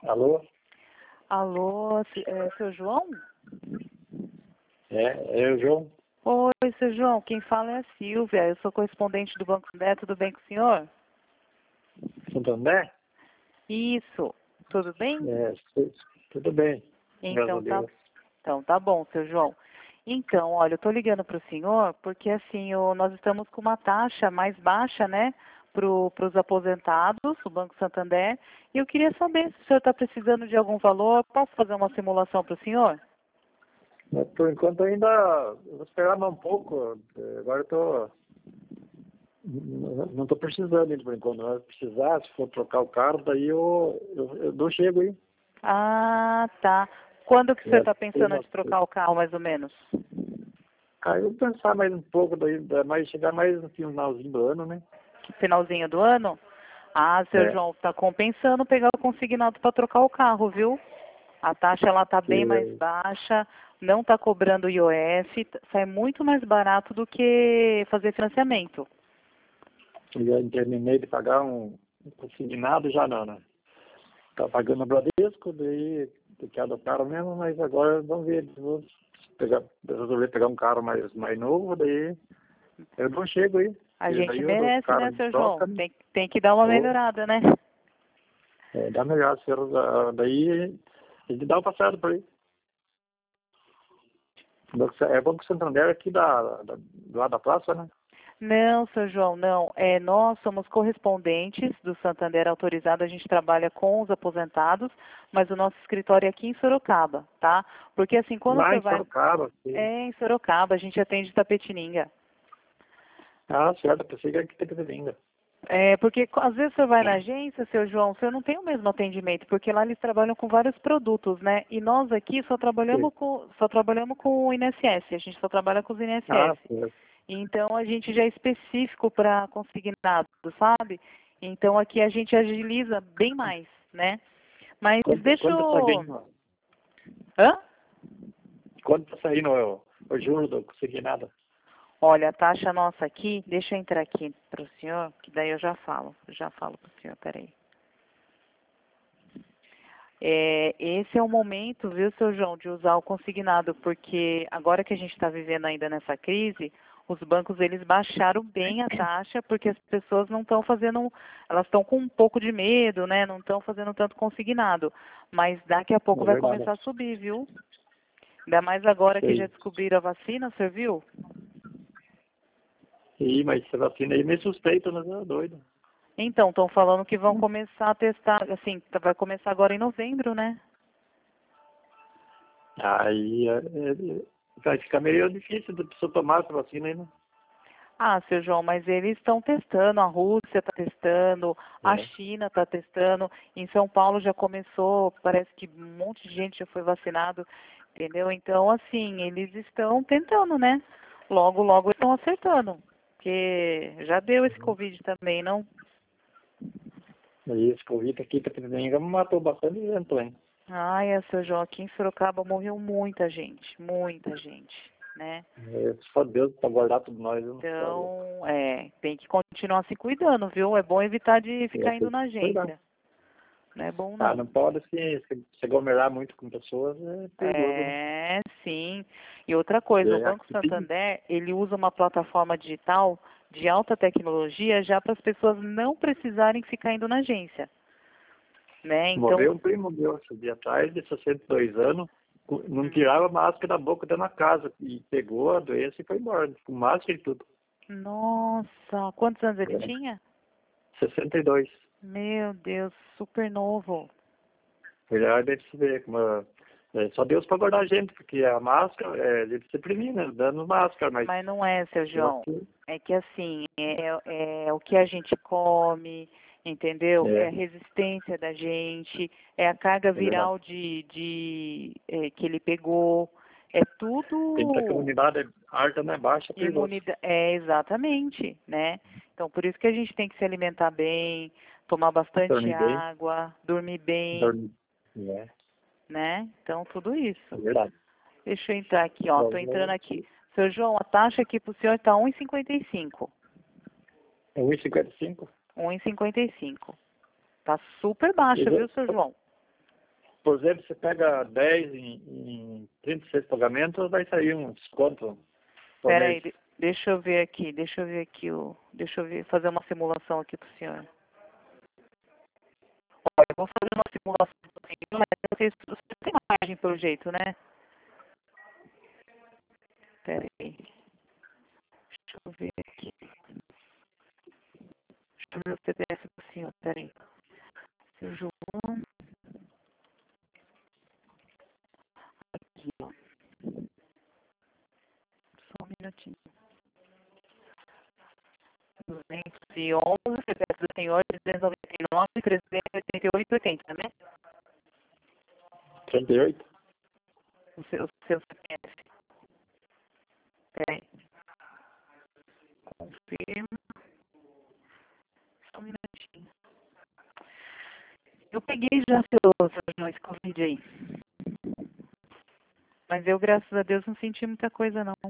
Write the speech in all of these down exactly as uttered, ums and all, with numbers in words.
Alô? Alô, se- é, seu João? É, é o João. Oi, seu João, quem fala é a Silvia, eu sou correspondente do Banco Santander, tudo bem com o senhor? Santander? Isso, tudo bem? É, tu- tudo bem, graças a Então tá, Deus. então tá bom, seu João. Então, olha, eu tô ligando para o senhor porque assim, o- nós estamos com uma taxa mais baixa, né, para os aposentados, o Banco Santander, e eu queria saber se o senhor está precisando de algum valor, posso fazer uma simulação para o senhor? Mas por enquanto ainda eu vou esperar mais um pouco. eh, Agora eu tô. Não estou precisando ainda por enquanto. Mas se precisar, se for trocar o carro, daí eu, eu, eu dou chego aí. Ah, tá. Quando que o senhor É, está tem pensando uma- de trocar o carro, mais ou menos? Aí eu vou pensar mais um pouco, daí, daí mais chegar mais no finalzinho do ano, né? Finalzinho do ano? Ah, seu É. João, está compensando pegar o consignado para trocar o carro, viu? A taxa ela tá bem mais Que baixa, não está cobrando I O F, t- sai muito mais barato do que fazer financiamento. eu já terminei de pagar um, um consignado, já não, né? Tá pagando no Bradesco, daí tem que adotar o mesmo, mas agora vamos ver, vou pegar, resolver pegar um carro mais, mais novo, daí eu não chego aí. A E gente daí eu dou o merece, carro né, de seu João? troca, Tem, tem que dar uma ou melhorada, né? é, dá melhor, se eu, ah, daí a gente dá o passado por aí. Banco- É Banco Santander aqui da, da, do lado da praça, né? Não, seu João, não. É, nós somos correspondentes do Santander autorizado, a gente trabalha com os aposentados, mas o nosso escritório é aqui em Sorocaba, tá? Porque assim, quando Lá você em vai... Sorocaba, aqui. É em Sorocaba, a gente atende Tapetininga. Ah, certo, pensei que aqui tem que ter ainda. É, porque co- às vezes você vai na agência, seu João, você não tem o mesmo atendimento, porque lá eles trabalham com vários produtos, né? E nós aqui só Sim. trabalhamos com, só trabalhamos com o I N S S, a gente só trabalha com os Ah, I N S S. certo. Então a gente já é específico para consignado, sabe? Então aqui a gente agiliza bem mais, né? Mas Quanto, deixa quanto tá eu... saindo, Hã? quanto tá saindo o, o juro do consignado? Olha, a taxa nossa aqui, deixa eu entrar aqui para o senhor, que daí eu já falo, já falo para o senhor, peraí. É, esse é o momento, viu, seu João, de usar o consignado, porque agora que a gente está vivendo ainda nessa crise, os bancos eles baixaram bem a taxa, porque as pessoas não estão fazendo, elas estão com um pouco de medo, né? Não estão fazendo tanto consignado. Mas daqui a pouco É vai verdade. começar a subir, viu? Ainda mais agora que já Sei. descobriram a vacina, você viu? Sim, mas essa vacina aí me suspeita, mas é doido. Então, estão falando que vão começar a testar, assim, vai começar agora em novembro, né? Aí é, é, vai ficar meio difícil da pessoa tomar essa vacina aí, né? Ah, seu João, mas eles estão testando, a Rússia está testando, a É. China está testando, em São Paulo já começou, parece que um monte de gente já foi vacinado, entendeu? Então, assim, eles estão tentando, né? Logo, logo estão acertando, porque já deu esse Covid também, não? Aí esse Covid aqui que também matou bastante gente também. Ai, é, seu João, aqui em Sorocaba morreu muita gente, muita gente, né? É, só Deus para guardar tudo nós. Eu não sei. Então, é, tem que continuar se cuidando, viu? É bom evitar de É, ficar indo tem na que cuidar. agência. Não é bom, Ah, não. não pode se, se, se aglomerar muito com pessoas, é perigoso, né? É, sim. E outra coisa, o É, Banco aqui tem. Santander, ele usa uma plataforma digital de alta tecnologia já para as pessoas não precisarem ficar indo na agência, né? Então, Morreu um primo meu esse dia atrás, de sessenta e dois anos, cu- não hum, tirava a máscara da boca dentro da casa. E pegou a doença e foi embora, com máscara e tudo. nossa, quantos anos ele É, tinha? sessenta e dois. Meu Deus, super novo. Melhor deve se ver. Como, é, só Deus para guardar a gente, porque a máscara, é, a gente se previne, né, dando máscara, mas Mas não é, seu só João. que, É que assim, é, é o que a gente come, entendeu? É a é, resistência da gente, é a carga é verdade. viral de, de é, que ele pegou. É Tem que ter que a tudo imunidade alta, né? Baixa, é perigoso. imunidade. É exatamente, né? Então por isso que a gente tem que se alimentar bem, tomar bastante Dormir bem, água, dormir bem, dormir. É, né? Então tudo é isso. verdade. Deixa eu entrar aqui, ó. Tô Bom, entrando aqui. Seu João, a taxa aqui pro senhor tá um e cinquenta e cinco. é um e cinquenta e cinco. um e cinquenta e cinco. Tá super baixa, viu, seu João? por exemplo, você pega dez em, em trinta e seis pagamentos, vai sair um desconto por Peraí, mês. deixa eu ver aqui, deixa eu ver aqui, o, deixa eu ver, fazer uma simulação aqui pro senhor. Olha, eu vou fazer uma simulação pro senhor, mas vocês, vocês têm margem pelo jeito, né? Peraí, deixa eu ver aqui. Deixa eu ver o C P F do senhor, peraí. Seu João. Aqui, ó. Só um minutinho. duzentos e onze, C P F do senhor, duzentos e noventa e nove, trezentos e oitenta e oito, oitenta, né? trinta e oito? O seu, o seu C P F. Peraí. Confirma. Só um minutinho. Eu peguei já seu, seu João, esse Covid aí. Mas eu, graças a Deus, não senti muita coisa, não.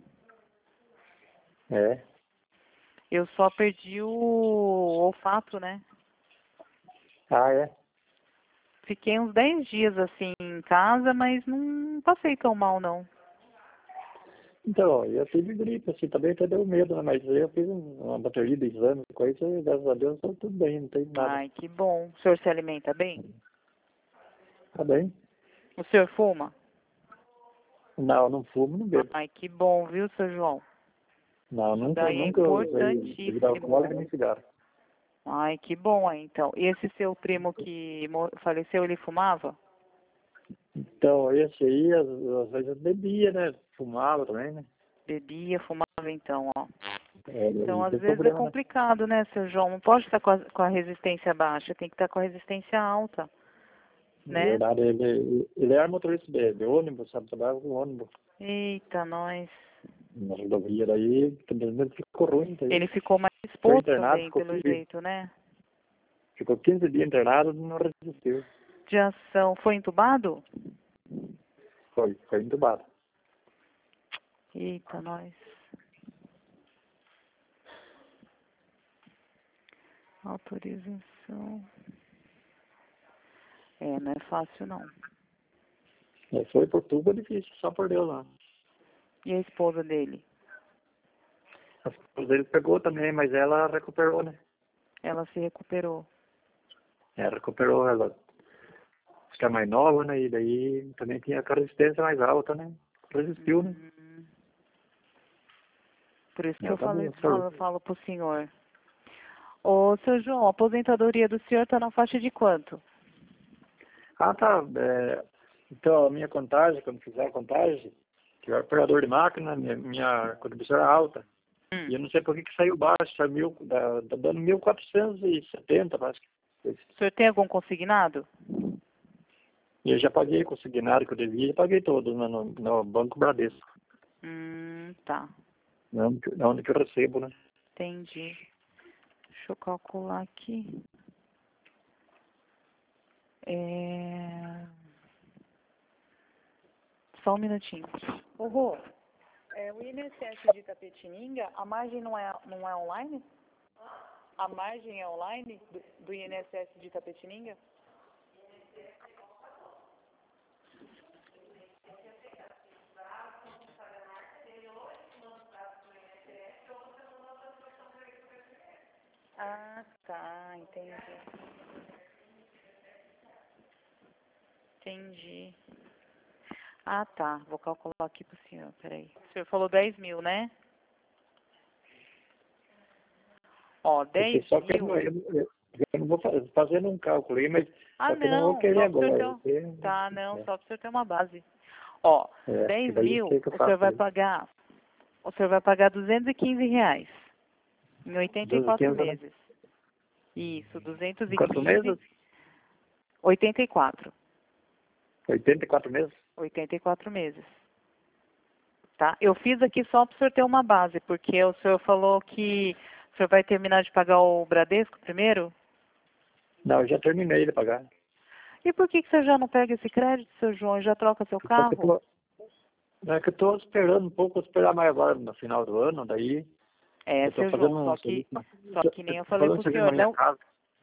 É. Eu só perdi o olfato, né? Ah, é? Fiquei uns dez dias, assim, em casa, mas não passei tão mal, não. Então, eu tive gripe, assim, também até deu medo, né? Mas eu fiz um- uma bateria de exames, coisa, e graças a Deus tá tudo bem, não tem nada. Ai, que bom. O senhor se alimenta bem? Tá bem? O senhor fuma? Não, não fumo, não bebo. Ai, que bom, viu, seu João? Não, Isso nunca, daí é nunca usei bebida alcoólica importantíssimo. nem cigarro. Ai, que bom, aí, então. E esse seu primo que mo- faleceu, ele fumava? Então, esse aí, às, às vezes eu bebia, né? Fumava também, né? Bebia, fumava, então, ó. É, Então, não às tem vezes é problema, né? complicado, né, seu João? Não pode estar com a, com a resistência baixa, tem que estar com a resistência alta, Na né? verdade, ele, ele era motorista de, de ônibus, sabe? Trabalhava com ônibus. Eita, nós. Na rodovia daí, também ficou ruim. Daí. Ele ficou mais Foi exposto internado, também, ficou pelo quinze, jeito, né? ficou quinze dias internado e não resistiu. De ação. Foi entubado? Foi, foi entubado. Eita, nós. Autorização. É, não é fácil, não. É, foi por tubo difícil, só por Deus lá. E a esposa dele? A esposa dele pegou também, mas ela recuperou, né? Ela se recuperou. Ela recuperou, ela fica mais nova, né? E daí também tinha a resistência mais alta, né? Resistiu, né? Hum, por isso que Ela eu tá falei, boa, falo, falo pro senhor. Ô, seu João, a aposentadoria do senhor tá na faixa de quanto? Ah, tá. É, então, a minha contagem, quando fizer a contagem, que é operador de máquina, minha, minha contribuição é alta. Hum. E eu não sei por que que saiu baixo, saiu mil, tá, tá dando mil quatrocentos e setenta, parece que foi. O senhor tem algum consignado? E eu já paguei consignado que eu devia, já paguei todos no, no, no Banco Bradesco. Hum, tá. É onde, que- é onde que eu recebo, né? Entendi. Deixa eu calcular aqui. É... Só um minutinho. Ô, Rô, é, o I N S S de Itapetininga, a margem não é, não é online? A margem é online do, do I N S S de Itapetininga? Ah, tá, entendi. Entendi. Ah, tá. Vou calcular aqui pro senhor, peraí. O senhor falou dez mil, né? Ó, Porque dez só que eu mil. não, eu, eu, eu não vou fazer, fazendo um cálculo aí, mas Ah, só que eu não vou não. querer Só pro senhor agora. ter um... Porque, Tá, não. é, Só pro senhor ter uma base. Ó, é, que dez daí eu mil, sei que eu o senhor faço. vai Né? pagar... O senhor vai pagar duzentos e quinze reais. Em oitenta e quatro duzentos e quinze, né? meses. Isso, duzentos e Quatro quinze. meses? oitenta e quatro. oitenta e quatro meses? oitenta e quatro meses. Tá? Eu fiz aqui só para o senhor ter uma base, porque o senhor falou que o senhor vai terminar de pagar o Bradesco primeiro? Não, eu já terminei de pagar. E por que, que o senhor já não pega esse crédito, seu João, e já troca seu Só que eu carro? tô, é que eu tô esperando um pouco, vou esperar mais agora no final do ano, daí É, eu tô seu fazendo João, um só que, serviço na, só eu que nem eu tô falei fazendo um para o serviço na senhor, minha não, casa.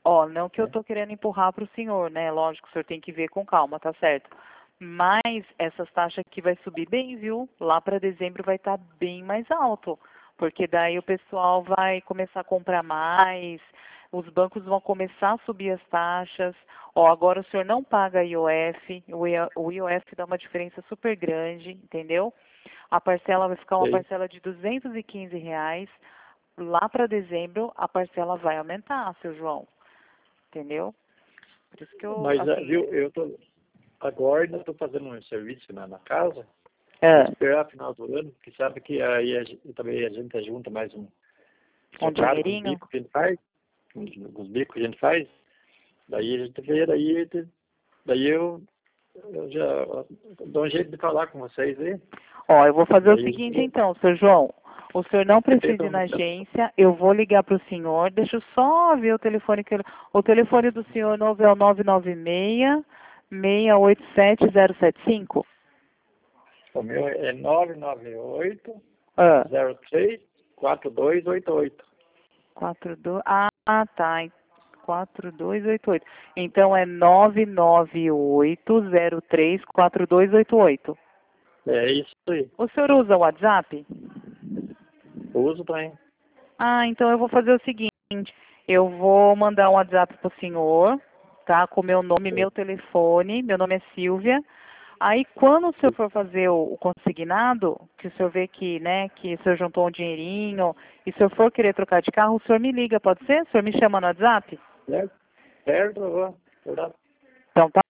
Ó, não que eu É. tô querendo empurrar para o senhor, né? Lógico, o senhor tem que ver com calma, tá certo? Mas essas taxas aqui vai subir bem, viu? Lá para dezembro vai estar bem mais alto, porque daí o pessoal vai começar a comprar mais, os bancos vão começar a subir as taxas. Ó, agora o senhor não paga I O F, o I- o I O F dá uma diferença super grande, entendeu? A parcela vai ficar uma Sei. parcela de duzentos e quinze reais. Lá para dezembro a parcela vai aumentar, seu João. Entendeu? Por isso que eu, Mas, eh, assim... viu, eu tô, agora ainda estou fazendo um serviço na, na casa. Vou É, esperar final do ano, porque sabe que aí a, gente- também a gente junta mais um um trocado com os dinheirinho? bicos que a gente faz, com os, com os bicos que a gente faz. Daí a gente vê, daí, daí eu, eu já dou um jeito de falar com vocês aí. Ó, eu vou fazer o Daí a seguinte gente então, seu João. O senhor não precisa tenta ir na aumentar. agência, eu vou ligar para o senhor, deixa eu só ver o telefone que eu... O telefone do senhor novo é o nove nove seis, seis oito sete, zero sete cinco? O meu é nove nove oito, Ah, zero três, quatro dois oito oito. quatro dois... Ah, tá. quatro dois oito oito. Então é nove nove oito, zero três, quatro dois oito oito. É isso aí. O senhor usa o WhatsApp? Eu uso também. Ah, então eu vou fazer o seguinte, eu vou mandar um WhatsApp pro senhor, tá? Com meu nome, meu telefone, meu nome é Silvia. Aí quando o senhor for fazer o, o consignado, que o senhor vê que, né, que o senhor juntou um dinheirinho, e se o senhor for querer trocar de carro, o senhor me liga, pode ser? O senhor me chama no WhatsApp? Certo? Certo, ó. Verdade. Então tá,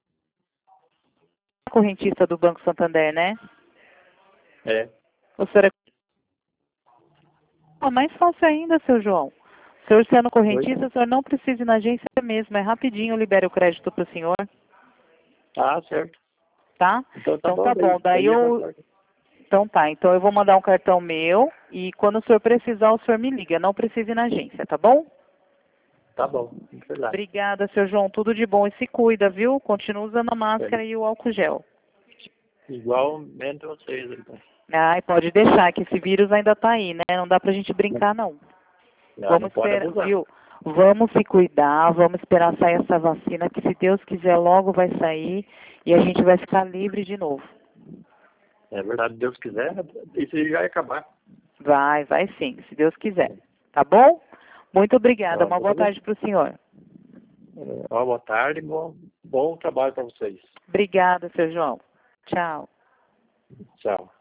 correntista do Banco Santander, né? É. O senhor é... Ah, mais fácil ainda, seu João. O senhor sendo Oi? correntista, o senhor não precisa ir na agência mesmo, é rapidinho, eu libero o crédito pro senhor. Ah, certo. Tá? Então tá Então bom, tá bom. daí, Daí daí é mais eu. fácil. Então tá. Então eu vou mandar um cartão meu e quando o senhor precisar, o senhor me liga. Não precisa ir na agência, tá bom? Tá bom, verdade. Obrigada, seu João. Tudo de bom e se cuida, viu? Continua usando a É. máscara e o álcool gel. Igualmente vocês, então. Ai, pode deixar que esse vírus ainda tá aí, né? Não dá pra gente brincar, não. Não, não Vamos pode esperar, abusar. viu? Vamos se cuidar, vamos esperar sair essa vacina, que se Deus quiser logo vai sair e a gente vai ficar livre de novo. É verdade, Deus quiser, isso aí vai acabar. Vai, vai sim, se Deus quiser. Tá bom? Muito obrigada. Ó, Uma boa tarde para o senhor. ó, boa tarde, bom, bom trabalho para vocês. Obrigada, seu João. Tchau. Tchau.